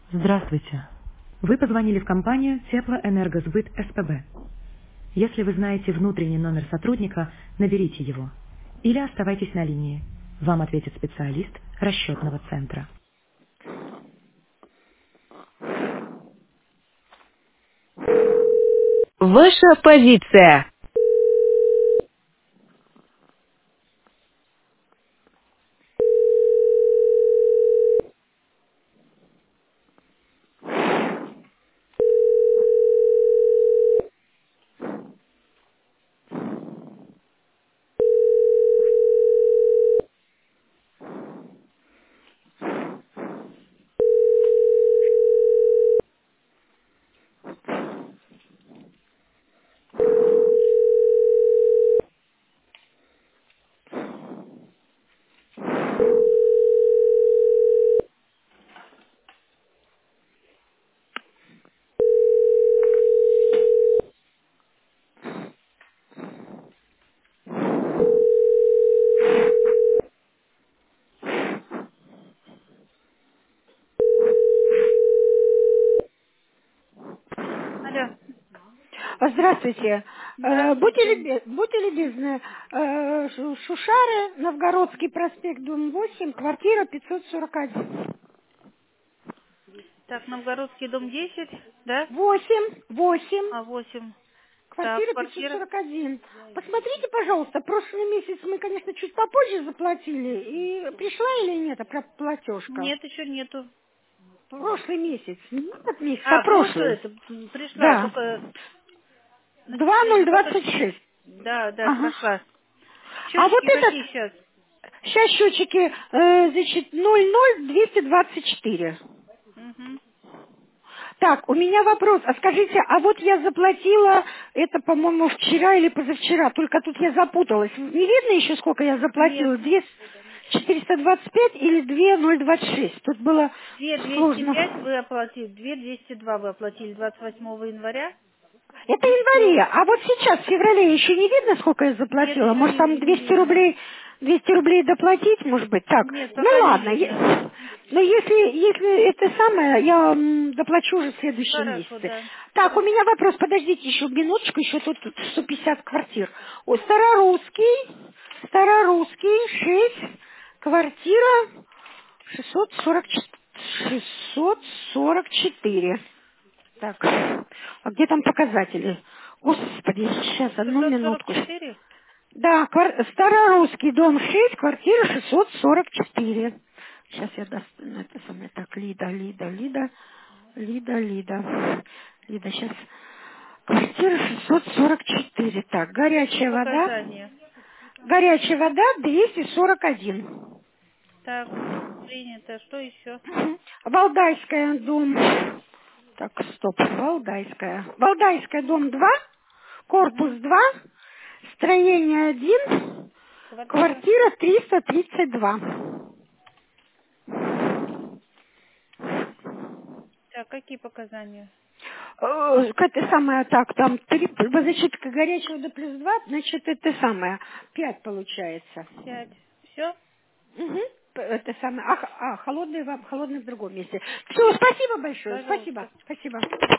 Здравствуйте. Вы позвонили в компанию Теплоэнергосбыт СПБ. Если вы знаете внутренний номер сотрудника, наберите его. Или оставайтесь на линии. Вам ответит специалист расчетного центра. Ваша позиция. Алло, Здравствуйте. здравствуйте. Будьте любезны, Шушары, Новгородский проспект, дом 8, квартира 541. Так, Новгородский дом 10, да? 8, А, 8. Так, квартира квартира. 541. Посмотрите, пожалуйста, прошлый месяц мы, конечно, чуть попозже заплатили. И пришла или нет платежка? Нет, еще нету. Прошлый месяц. Не этот месяц, а А, прошлое прошлый. это пришла, Да. только начисление только... 2026. Да, да, Ага. прошла. А вот Счетчики этот, какие сейчас? сейчас счетчики, значит, 00224. Угу. Так, у меня вопрос. А скажите, а вот я заплатила, это, по-моему, вчера или позавчера, только тут я запуталась. Не видно еще, сколько я Нет, заплатила? 425 или 2026? Тут было сложно. 2205 вы оплатили, 2202 вы оплатили 28 января. Это И все. январе, а вот сейчас, в феврале, еще не видно, сколько я Нет, заплатила? еще Может, там не 200 видно. рублей, 200 рублей доплатить, может быть? Так, Нет, ну пока не ладно, видно. но если это самое, я доплачу уже в следующем Хорошо, месяце. да. Так, у меня вопрос, подождите еще минуточку, еще тут 150 квартир. О, Старорусский, 6, квартира 644. Так, а где там показатели? Господи, сейчас, одну минутку. 644? Да, Старорусский, дом 6, квартира 644. Сейчас я достану это самое. Так, Лида, сейчас. Квартира 644. Так, И горячая вода. показания. Горячая вода 241. Так, принято. Что еще? Валдайская, дом. Так, стоп, Валдайская. Валдайская, дом 2, корпус Угу. 2, строение 1, Квартира. квартира 332. Так, какие показания? Это самое, так, там, значит, горячая вода плюс 2, значит, это самое, 5 получается. 5. Все? Угу. Это самое, холодный в другом месте. Все, спасибо большое, спасибо, Пожалуйста. спасибо.